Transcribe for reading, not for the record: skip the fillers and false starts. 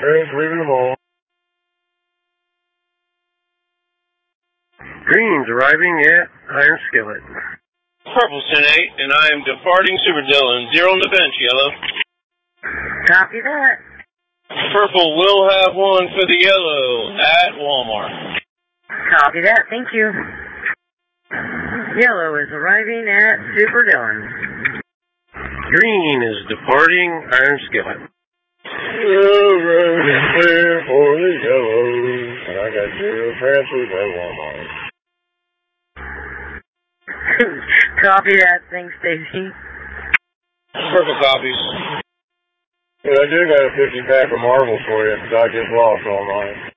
Just leaving them all. Green's arriving at Iron Skillet. Purple Sin 8, and I am departing Super Dillon. 0 on the bench, Yellow. Copy that. Purple will have one for the Yellow at Walmart. Copy that, thank you. Yellow is arriving at Super Dillon. Green is departing Iron Skillet. Clear for the Yellow. And I got 0 transfers at Walmart. Copy that, thanks, Stacy. Purple copies. But I do got a 50-pack of marbles for you because I just lost all mine.